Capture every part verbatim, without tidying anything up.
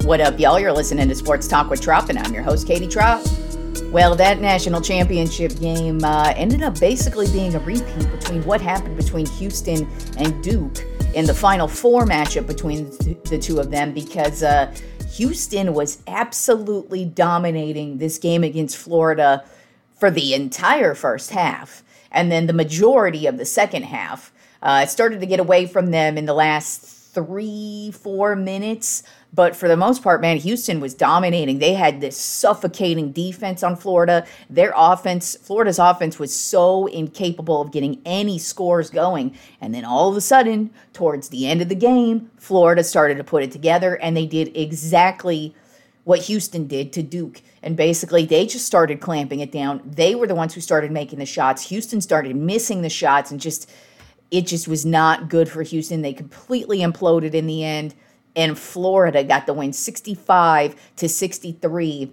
What up, y'all? You're listening to Sports Talk with Trop, and I'm your host, Katie Trop. Well, that national championship game uh, ended up basically being a repeat between what happened between Houston and Duke in the Final Four matchup between the two of them, because uh, Houston was absolutely dominating this game against Florida for the entire first half. And then the majority of the second half, uh, it started to get away from them in the last three, four minutes. But for the most part, man, Houston was dominating. They had this suffocating defense on Florida. Their offense, Florida's offense was so incapable of getting any scores going. And then all of a sudden, towards the end of the game, Florida started to put it together, and they did exactly what Houston did to Duke. And basically, they just started clamping it down. They were the ones who started making the shots. Houston started missing the shots, and just it just was not good for Houston. They completely imploded in the end. And Florida got the win sixty-five to sixty-three.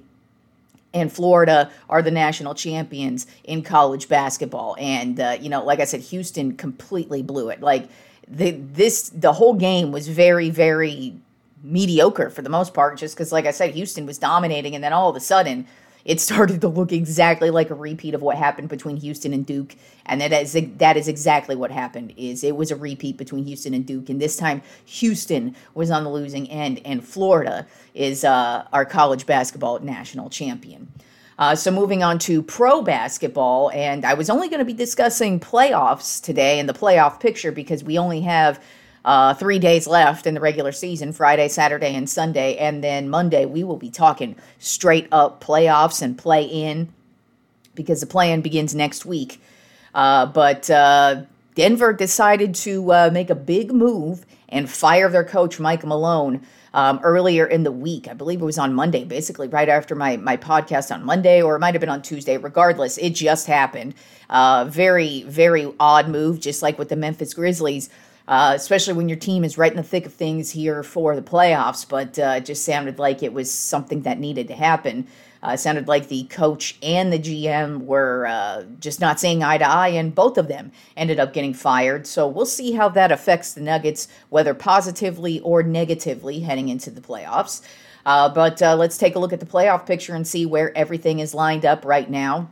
And Florida are the national champions in college basketball. And, uh, you know, like I said, Houston completely blew it. Like, the, this, the whole game was very, very mediocre for the most part, just because, like I said, Houston was dominating. And then all of a sudden, it started to look exactly like a repeat of what happened between Houston and Duke. And that is, that is exactly what happened. Is it was a repeat between Houston and Duke. And this time, Houston was on the losing end, and Florida is uh, our college basketball national champion. Uh, so moving on to pro basketball, and I was only going to be discussing playoffs today and the playoff picture because we only have Uh, three days left in the regular season, Friday, Saturday, and Sunday. And then Monday, we will be talking straight up playoffs and play-in, because the play-in begins next week. Uh, but uh, Denver decided to uh, make a big move and fire their coach, Mike Malone, um, earlier in the week. I believe it was on Monday, basically right after my, my podcast on Monday, or it might have been on Tuesday. Regardless, it just happened. Uh, very, very odd move, just like with the Memphis Grizzlies. Uh, especially when your team is right in the thick of things here for the playoffs, but uh, it just sounded like it was something that needed to happen. Uh, it sounded like the coach and the G M were uh, just not seeing eye to eye, and both of them ended up getting fired. So we'll see how that affects the Nuggets, whether positively or negatively, heading into the playoffs. Uh, but uh, let's take a look at the playoff picture and see where everything is lined up right now.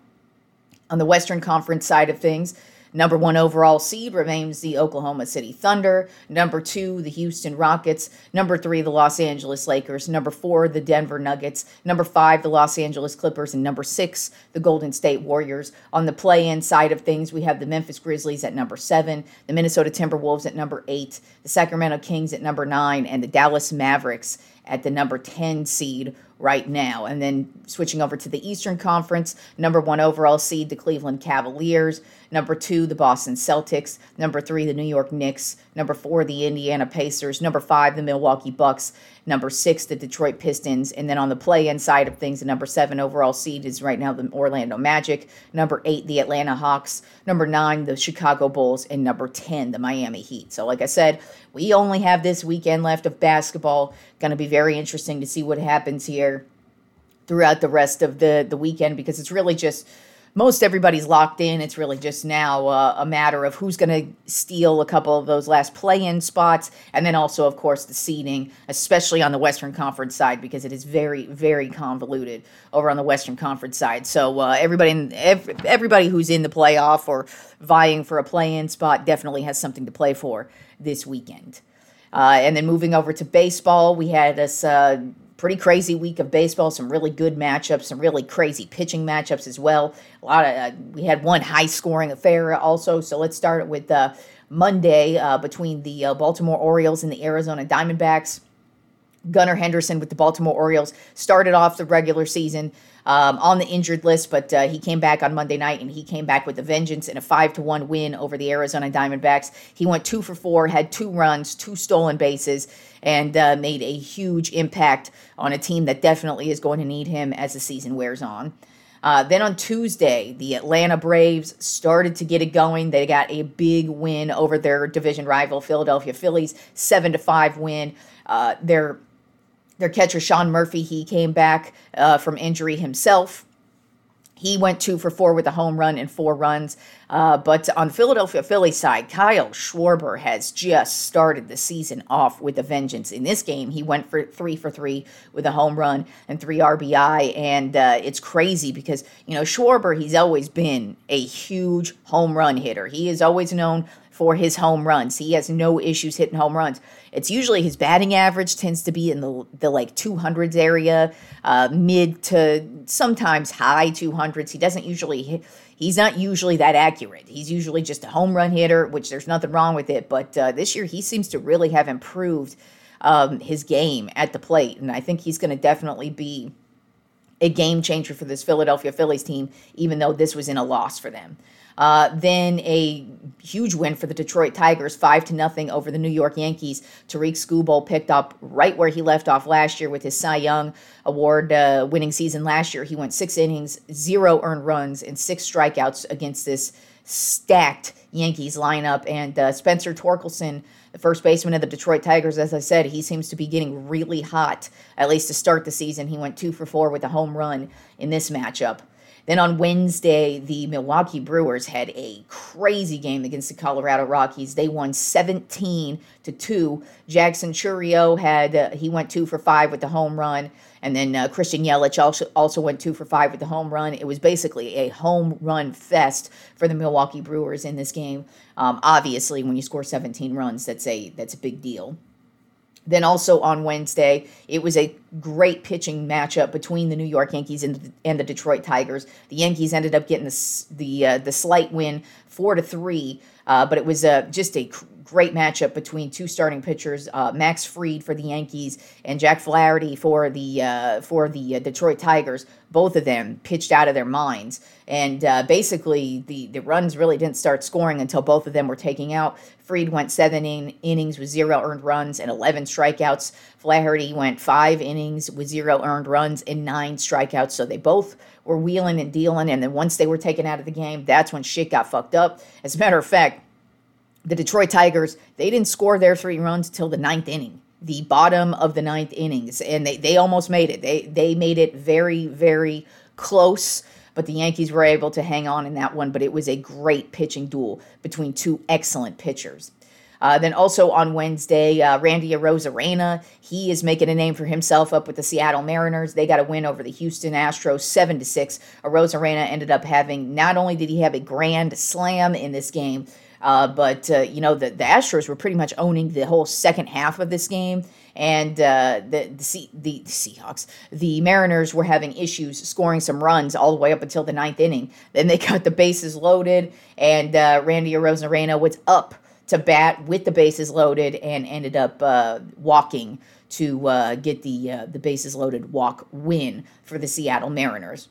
On the Western Conference side of things, number one overall seed remains the Oklahoma City Thunder. Number two, the Houston Rockets. Number three, the Los Angeles Lakers. Number four, the Denver Nuggets. Number five, the Los Angeles Clippers. And number six, the Golden State Warriors. On the play-in side of things, we have the Memphis Grizzlies at number seven, the Minnesota Timberwolves at number eight, the Sacramento Kings at number nine, and the Dallas Mavericks at the number ten seed right now. And then switching over to the Eastern Conference, number one overall seed, the Cleveland Cavaliers. Number two, the Boston Celtics. Number three, the New York Knicks. Number four, the Indiana Pacers. Number five, the Milwaukee Bucks. Number six, the Detroit Pistons. And then on the play-in side of things, the number seven overall seed is right now the Orlando Magic. Number eight, the Atlanta Hawks. Number nine, the Chicago Bulls. And number ten, the Miami Heat. So like I said, we only have this weekend left of basketball. Going to be very interesting to see what happens here throughout the rest of the, the weekend, because it's really just most everybody's locked in. It's really just now uh, a matter of who's going to steal a couple of those last play-in spots, and then also, of course, the seeding, especially on the Western Conference side, because it is very, very convoluted over on the Western Conference side. So uh, everybody, in, every, everybody who's in the playoff or vying for a play-in spot definitely has something to play for this weekend. Uh, and then moving over to baseball, we had this uh, pretty crazy week of baseball, some really good matchups, some really crazy pitching matchups as well. A lot of uh, we had one high-scoring affair also. So let's start with uh, Monday uh, between the uh, Baltimore Orioles and the Arizona Diamondbacks. Gunnar Henderson with the Baltimore Orioles started off the regular season um, on the injured list, but uh, he came back on Monday night, and he came back with a vengeance in a five to one win over the Arizona Diamondbacks. He went two for four, had two runs, two stolen bases, and uh, made a huge impact on a team that definitely is going to need him as the season wears on. Uh, then on Tuesday, the Atlanta Braves started to get it going. They got a big win over their division rival, Philadelphia Phillies, seven to five win. Uh, their Their catcher, Sean Murphy, he came back uh, from injury himself. He went two for four with a home run and four runs. Uh, but on the Philadelphia Phillies side, Kyle Schwarber has just started the season off with a vengeance. In this game, he went for three for three with a home run and three R B I. And uh, it's crazy because, you know, Schwarber, he's always been a huge home run hitter. He is always known for his home runs. He has no issues hitting home runs. It's usually his batting average tends to be in the, the like two hundreds area, uh, mid to sometimes high two hundreds. He doesn't usually hit, he's not usually that accurate. He's usually just a home run hitter, which there's nothing wrong with it. But uh, this year he seems to really have improved um, his game at the plate. And I think he's going to definitely be a game changer for this Philadelphia Phillies team, even though this was in a loss for them. Uh, then a huge win for the Detroit Tigers, five to nothing over the New York Yankees. Tariq Skubal picked up right where he left off last year with his Cy Young Award uh, winning season last year. He went six innings, zero earned runs, and six strikeouts against this stacked Yankees lineup. And uh, Spencer Torkelson, the first baseman of the Detroit Tigers, as I said, he seems to be getting really hot, at least to start the season. He went two for four with a home run in this matchup. Then on Wednesday, the Milwaukee Brewers had a crazy game against the Colorado Rockies. They won seventeen to two. Jackson Chourio had uh, he went two for five with the home run, and then uh, Christian Yelich also also went two for five with the home run. It was basically a home run fest for the Milwaukee Brewers in this game. Um, obviously, when you score seventeen runs, that's a that's a big deal. Then also on Wednesday, it was a great pitching matchup between the New York Yankees and the, and the Detroit Tigers. The Yankees ended up getting the the, uh, the slight win, four to three, uh, but it was uh, just a great matchup between two starting pitchers, uh, Max Fried for the Yankees and Jack Flaherty for the uh, for the uh, Detroit Tigers. Both of them pitched out of their minds, and uh, basically the, the runs really didn't start scoring until both of them were taking out. Fried went seven in, innings with zero earned runs and eleven strikeouts. Flaherty went five innings with zero earned runs and nine strikeouts. So they both were wheeling and dealing, and then once they were taken out of the game, that's when shit got fucked up. As a matter of fact, the Detroit Tigers, they didn't score their three runs till the ninth inning, the bottom of the ninth innings, and they, they almost made it. They they made it very, very close, but the Yankees were able to hang on in that one, but it was a great pitching duel between two excellent pitchers. Uh, then also on Wednesday, uh, Randy Arozarena, he is making a name for himself up with the Seattle Mariners. They got a win over the Houston Astros, seven to six. Arozarena ended up having, not only did he have a grand slam in this game, Uh, but, uh, you know, the, the Astros were pretty much owning the whole second half of this game. And uh, the, the, C- the Seahawks, the Mariners were having issues scoring some runs all the way up until the ninth inning. Then they got the bases loaded, and uh, Randy Arozarena was up to bat with the bases loaded and ended up uh, walking to uh, get the, uh, the bases loaded walk win for the Seattle Mariners.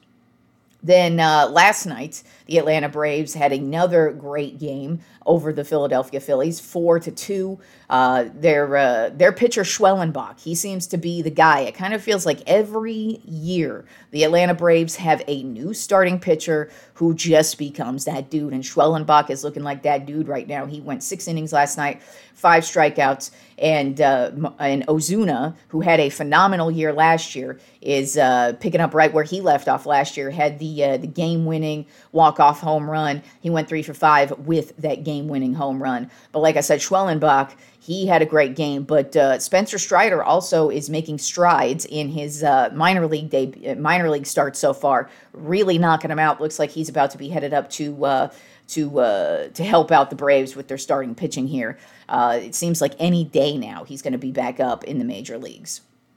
Then uh, last night, the Atlanta Braves had another great game over the Philadelphia Phillies, four to two. Uh, their uh, their pitcher Schwellenbach, he seems to be the guy. It kind of feels like every year the Atlanta Braves have a new starting pitcher who just becomes that dude. And Schwellenbach is looking like that dude right now. He went six innings last night, five strikeouts, and uh, and Ozuna, who had a phenomenal year last year, is uh, picking up right where he left off last year. Had the uh, the game-winning walk-off home run. He went three for five with that game-winning home run. But like I said, Schwellenbach, he had a great game. But uh, Spencer Strider also is making strides in his uh, minor league deb- minor league start so far. Really knocking him out. Looks like he's about to be headed up to uh, to uh, to help out the Braves with their starting pitching here. Uh, it seems like any day now he's going to be back up in the major leagues.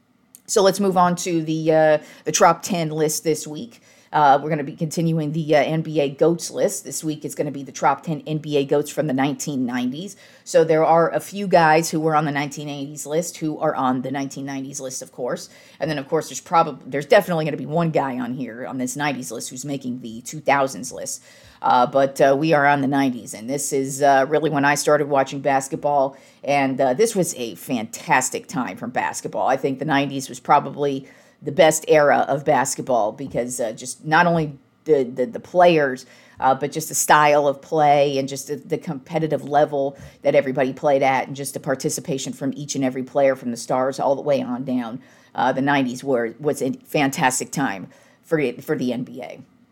So let's move on to the uh, the top ten list this week. Uh, we're going to be continuing the uh, N B A GOATS list. This week it's going to be the top ten N B A GOATs from the nineteen nineties. So there are a few guys who were on the nineteen eighties list who are on the nineteen nineties list, of course. And then, of course, there's probably there's definitely going to be one guy on here on this nineties list who's making the two thousands list. Uh, but uh, we are on the nineties, and this is uh, really when I started watching basketball. And uh, this was a fantastic time for basketball. I think the nineties was probably the best era of basketball because uh, just not only the the, the players, uh, but just the style of play and just the, the competitive level that everybody played at, and just the participation from each and every player, from the stars all the way on down. Uh, the nineties were was a fantastic time for for the N B A.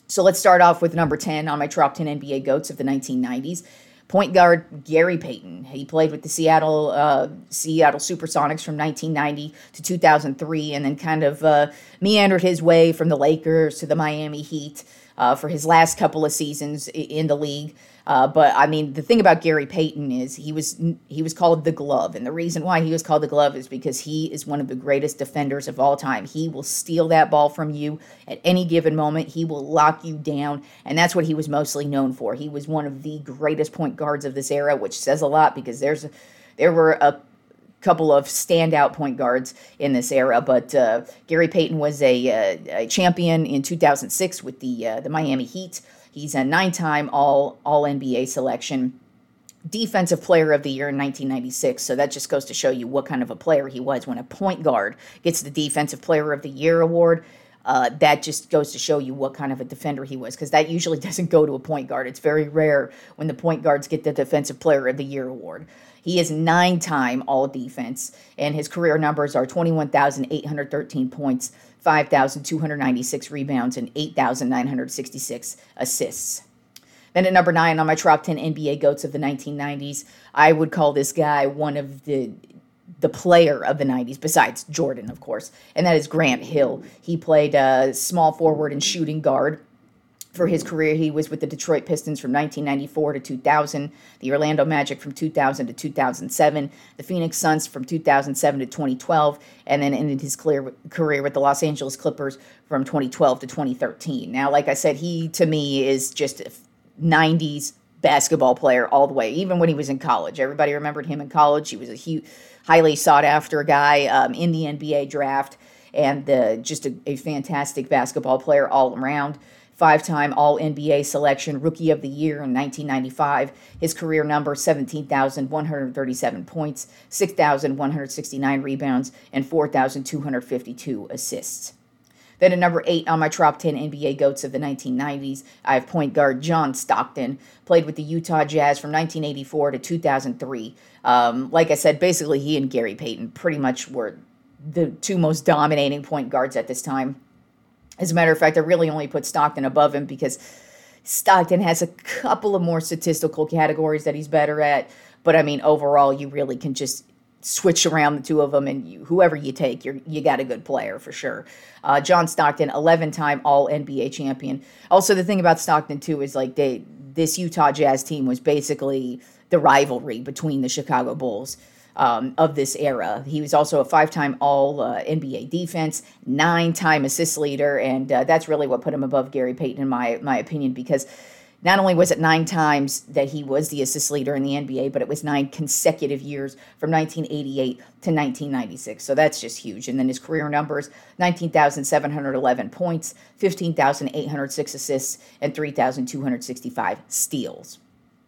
So let's start off with number ten on my top ten N B A GOATs of the nineteen nineties. Point guard Gary Payton. He played with the Seattle uh, Seattle Supersonics from nineteen ninety to two thousand three, and then kind of uh, meandered his way from the Lakers to the Miami Heat uh, for his last couple of seasons in the league. Uh, but I mean, the thing about Gary Payton is he was he was called the Glove, and the reason why he was called the Glove is because he is one of the greatest defenders of all time. He will steal that ball from you at any given moment. He will lock you down, and that's what he was mostly known for. He was one of the greatest point guards of this era, which says a lot because there's there were a couple of standout point guards in this era, but uh, Gary Payton was a, a, a champion in two thousand six with the uh, the Miami Heat. He's a nine-time all, all N B A selection, Defensive Player of the Year in nineteen ninety-six. So that just goes to show you what kind of a player he was. When a point guard gets the Defensive Player of the Year award, uh, that just goes to show you what kind of a defender he was, because that usually doesn't go to a point guard. It's very rare when the point guards get the Defensive Player of the Year award. He is nine-time all-defense, and his career numbers are twenty-one thousand eight hundred thirteen points, five thousand two hundred ninety-six rebounds, and eight thousand nine hundred sixty-six assists. Then at number nine on my top ten N B A GOATs of the nineteen nineties, I would call this guy one of the the player of the nineties, besides Jordan, of course, and that is Grant Hill. He played uh, small forward and shooting guard. For his career, he was with the Detroit Pistons from nineteen ninety-four to two thousand, the Orlando Magic from two thousand to two thousand seven, the Phoenix Suns from two thousand seven to twenty twelve, and then ended his clear career with the Los Angeles Clippers from twenty twelve to twenty thirteen. Now, like I said, he, to me, is just a nineties basketball player all the way, even when he was in college. Everybody remembered him in college. He was a huge, highly sought-after guy um, in the N B A draft, and uh, just a, a fantastic basketball player all around. Five-time All-N B A selection, Rookie of the Year in nineteen ninety-five. His career number, seventeen thousand one hundred thirty-seven points, six thousand one hundred sixty-nine rebounds, and four thousand two hundred fifty-two assists. Then at number eight on my top ten N B A GOATs of the nineteen nineties, I have point guard John Stockton. Played with the Utah Jazz from nineteen eighty-four to two thousand three. Um, like I said, basically he and Gary Payton pretty much were the two most dominating point guards at this time. As a matter of fact, I really only put Stockton above him because Stockton has a couple of more statistical categories that he's better at. But, I mean, overall, you really can just switch around the two of them, and you, whoever you take, you're, you got a good player for sure. Uh, John Stockton, eleven-time All-N B A champion. Also, the thing about Stockton, too, is like they this Utah Jazz team was basically the rivalry between the Chicago Bulls. Um, of this era. He was also a five-time All-N B A uh, defense, nine-time assist leader, and uh, that's really what put him above Gary Payton, in my my opinion, because not only was it nine times that he was the assist leader in the N B A, but it was nine consecutive years from nineteen eighty-eight to nineteen ninety-six, so that's just huge. And then his career numbers, nineteen thousand seven hundred eleven points, fifteen thousand eight hundred six assists, and three thousand two hundred sixty-five steals.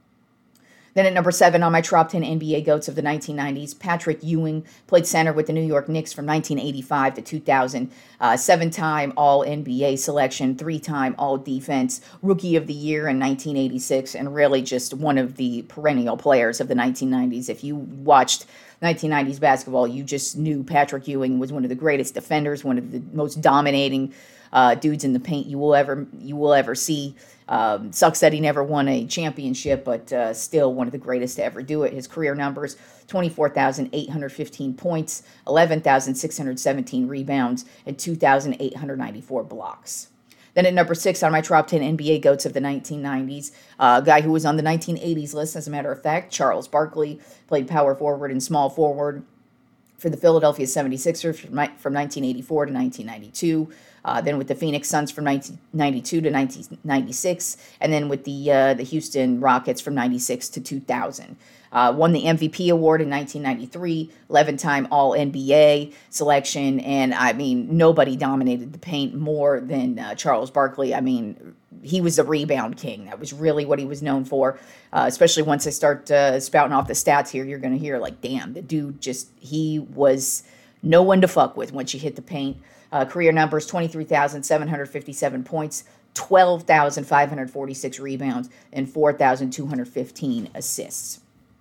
Then at number seven on my top ten N B A GOATs of the nineteen nineties, Patrick Ewing, played center with the New York Knicks from nineteen eighty-five to two thousand, uh, seven-time All-N B A selection, three-time All-Defense, Rookie of the Year in nineteen eighty-six, and really just one of the perennial players of the nineteen nineties. If you watched nineteen nineties basketball, you just knew Patrick Ewing was one of the greatest defenders, one of the most dominating uh, dudes in the paint you will ever you will ever see. Um, sucks that he never won a championship, but uh, still one of the greatest to ever do it. His career numbers, twenty-four thousand eight hundred fifteen points, eleven thousand six hundred seventeen rebounds, and two thousand eight hundred ninety-four blocks. Then at number six on my top ten N B A GOATs of the nineteen nineties, uh, a guy who was on the nineteen eighties list, as a matter of fact, Charles Barkley, played power forward and small forward for the Philadelphia seventy-sixers from nineteen eighty-four to nineteen ninety-two. Uh, then with the Phoenix Suns from nineteen ninety-two to nineteen ninety-six, and then with the uh, the Houston Rockets from ninety-six to two thousand. Uh, won the M V P award in nineteen ninety-three, eleven-time All-N B A selection, and I mean, nobody dominated the paint more than uh, Charles Barkley. I mean, he was the rebound king. That was really what he was known for, uh, especially once I start uh, spouting off the stats here, you're going to hear, like, damn, the dude just, he was no one to fuck with once you hit the paint. Uh, career numbers, twenty-three thousand seven hundred fifty-seven points, twelve thousand five hundred forty-six rebounds, and four thousand two hundred fifteen assists.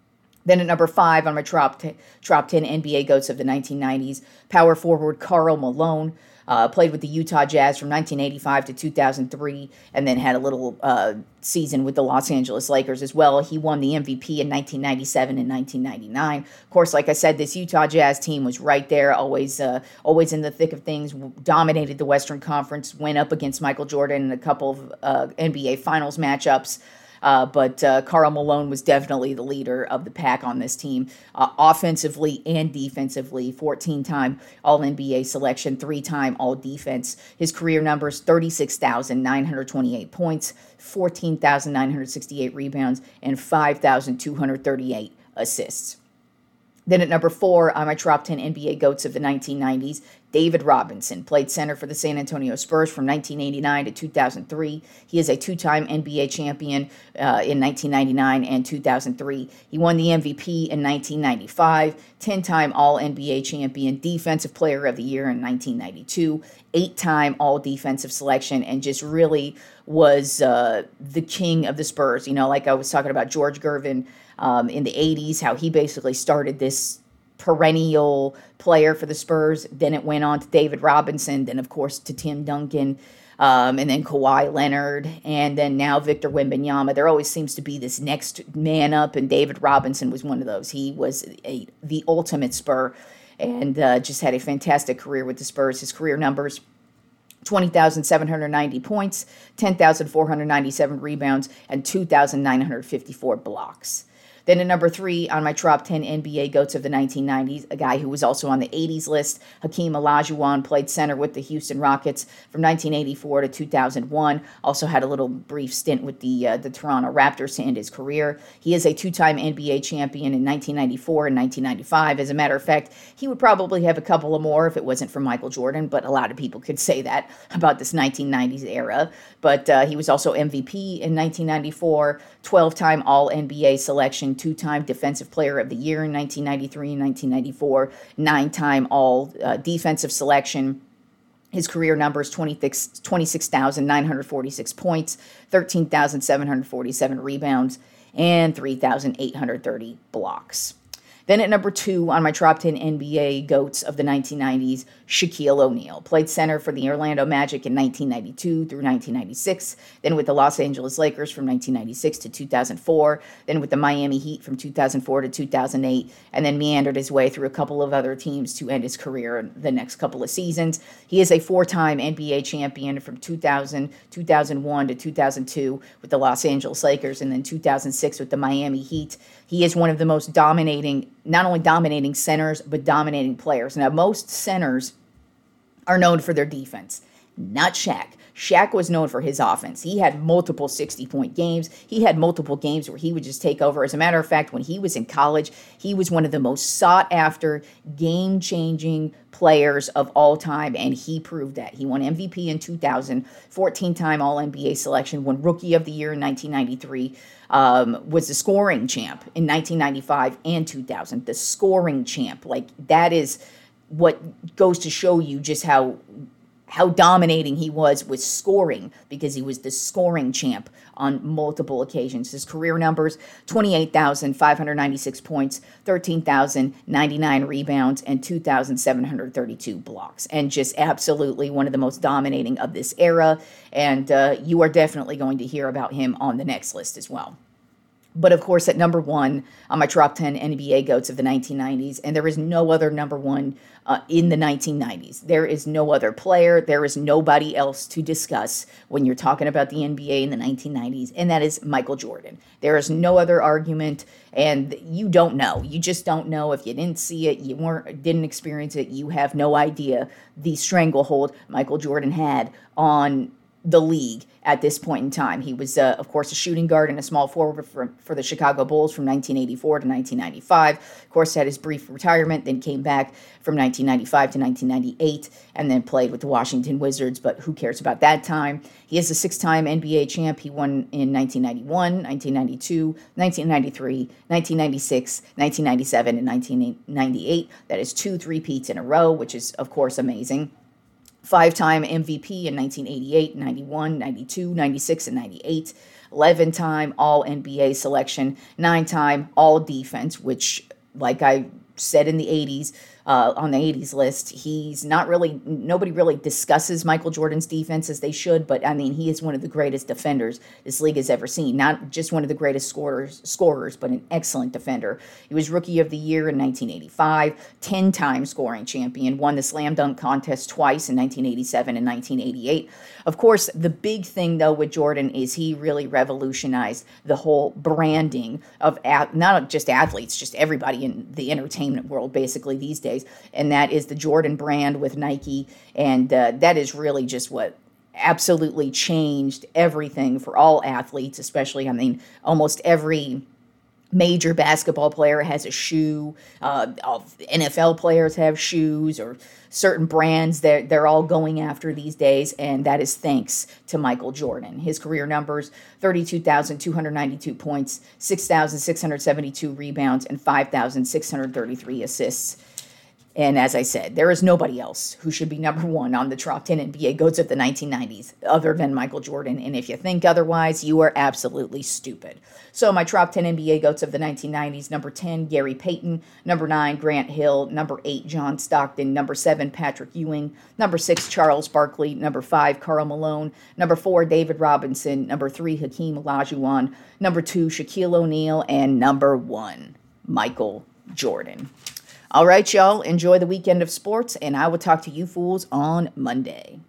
Then at number five on my top ten, top ten N B A GOATs of the nineteen nineties, power forward Karl Malone. Uh, played with the Utah Jazz from nineteen eighty-five to two thousand three, and then had a little uh, season with the Los Angeles Lakers as well. He won the M V P in nineteen ninety-seven and nineteen ninety-nine. Of course, like I said, this Utah Jazz team was right there, always uh, always in the thick of things, dominated the Western Conference, went up against Michael Jordan in a couple of uh, N B A Finals matchups. Uh, but uh, Karl Malone was definitely the leader of the pack on this team, uh, offensively and defensively. fourteen-time All N B A selection, three-time All-Defense. His career numbers, thirty-six thousand nine hundred twenty-eight points, fourteen thousand nine hundred sixty-eight rebounds, and five thousand two hundred thirty-eight assists. Then at number four on my top ten N B A GOATs of the nineteen nineties, David Robinson, played center for the San Antonio Spurs from nineteen eighty-nine to two thousand three. He is a two-time N B A champion uh, in nineteen ninety-nine and two thousand three. He won the M V P in nineteen ninety-five, ten-time All-N B A champion, Defensive Player of the Year in nineteen ninety-two, eight-time All-Defensive selection, and just really was uh, the king of the Spurs. You know, like I was talking about George Gervin um, in the eighties, how he basically started this perennial player for the Spurs. Then it went on to David Robinson, then of course to Tim Duncan, um, and then Kawhi Leonard, and then now Victor Wembanyama. There always seems to be this next man up, and David Robinson was one of those. He was a, the ultimate Spur, and uh, just had a fantastic career with the Spurs. His career numbers: twenty thousand seven hundred ninety points, ten thousand four hundred ninety-seven rebounds, and two thousand nine hundred fifty-four blocks. Then at number three on my top ten N B A GOATs of the nineteen nineties, a guy who was also on the eighties list, Hakeem Olajuwon, played center with the Houston Rockets from nineteen eighty-four to two thousand one. Also had a little brief stint with the uh, the Toronto Raptors to end his career. He is a two-time N B A champion in nineteen ninety-four and nineteen ninety-five. As a matter of fact, he would probably have a couple of more if it wasn't for Michael Jordan, but a lot of people could say that about this nineteen nineties era. But uh, he was also M V P in nineteen ninety-four, twelve-time All N B A selection, two-time Defensive Player of the Year in nineteen ninety-three and nineteen ninety-four, nine-time All uh, Defensive selection. His career numbers: twenty-six thousand nine hundred forty-six points, thirteen thousand seven hundred forty-seven rebounds, and three thousand eight hundred thirty blocks. Then at number two on my top ten N B A GOATs of the nineteen nineties, Shaquille O'Neal. Played center for the Orlando Magic in nineteen ninety-two through nineteen ninety-six, then with the Los Angeles Lakers from nineteen ninety-six to two thousand four, then with the Miami Heat from two thousand four to two thousand eight, and then meandered his way through a couple of other teams to end his career in the next couple of seasons. He is a four-time N B A champion from two thousand, two thousand one to two thousand two with the Los Angeles Lakers, and then two thousand six with the Miami Heat. He is one of the most dominating, not only dominating centers, but dominating players. Now, most centers are known for their defense, not Shaq. Shaq was known for his offense. He had multiple sixty-point games. He had multiple games where he would just take over. As a matter of fact, when he was in college, he was one of the most sought-after, game-changing players of all time, and he proved that. He won M V P in two thousand, fourteen-time All N B A selection, won Rookie of the Year in nineteen ninety-three, um, was the scoring champ in nineteen ninety-five and two thousand. The scoring champ. Like, that is what goes to show you just how how dominating he was with scoring, because he was the scoring champ on multiple occasions. His career numbers: twenty-eight thousand five hundred ninety-six points, thirteen thousand ninety-nine rebounds, and two thousand seven hundred thirty-two blocks. And just absolutely one of the most dominating of this era. And uh, you are definitely going to hear about him on the next list as well. But of course, at number one on my top ten N B A GOATs of the nineteen nineties, and there is no other number one uh, in the nineteen nineties. There is no other player. There is nobody else to discuss when you're talking about the N B A in the nineteen nineties, and that is Michael Jordan. There is no other argument, and you don't know. You just don't know. If you didn't see it, you weren't, didn't experience it, you have no idea the stranglehold Michael Jordan had on the league at this point in time. He was, uh, of course, a shooting guard and a small forward for, for the Chicago Bulls from nineteen eighty-four to nineteen ninety-five. Of course, had his brief retirement, then came back from nineteen ninety-five to nineteen ninety-eight, and then played with the Washington Wizards, but who cares about that time? He is a six-time N B A champ. He won in nineteen ninety-one, nineteen ninety-two, nineteen ninety-three, nineteen ninety-six, nineteen ninety-seven, and nineteen ninety-eight. That is two three-peats in a row, which is, of course, amazing. Five-time M V P in nineteen eighty-eight, ninety-one, ninety-two, ninety-six, and ninety-eight. eleven-time All N B A selection. Nine-time All Defense, which, like I said in the eighties, uh, on the eighties list, he's not really, nobody really discusses Michael Jordan's defense as they should, but I mean, he is one of the greatest defenders this league has ever seen. Not just one of the greatest scorers, scorers, but an excellent defender. He was Rookie of the Year in nineteen eighty-five, ten-time scoring champion, won the slam dunk contest twice in nineteen eighty-seven and nineteen eighty-eight. Of course, the big thing, though, with Jordan is he really revolutionized the whole branding of at, not just athletes, just everybody in the entertainment world, basically, these days. And that is the Jordan brand with Nike. And uh, that is really just what absolutely changed everything for all athletes, especially, I mean, almost every major basketball player has a shoe. Uh, N F L players have shoes or certain brands that they're all going after these days, and that is thanks to Michael Jordan. His career numbers, thirty-two thousand two hundred ninety-two points, six thousand six hundred seventy-two rebounds, and five thousand six hundred thirty-three assists. And as I said, there is nobody else who should be number one on the top ten N B A GOATs of the nineteen nineties other than Michael Jordan. And if you think otherwise, you are absolutely stupid. So my top ten N B A GOATs of the nineteen nineties, number ten, Gary Payton. Number nine, Grant Hill. Number eight, John Stockton. Number seven, Patrick Ewing. Number six, Charles Barkley. Number five, Karl Malone. Number four, David Robinson. Number three, Hakeem Olajuwon. Number two, Shaquille O'Neal. And number one, Michael Jordan. All right, y'all, enjoy the weekend of sports, and I will talk to you fools on Monday.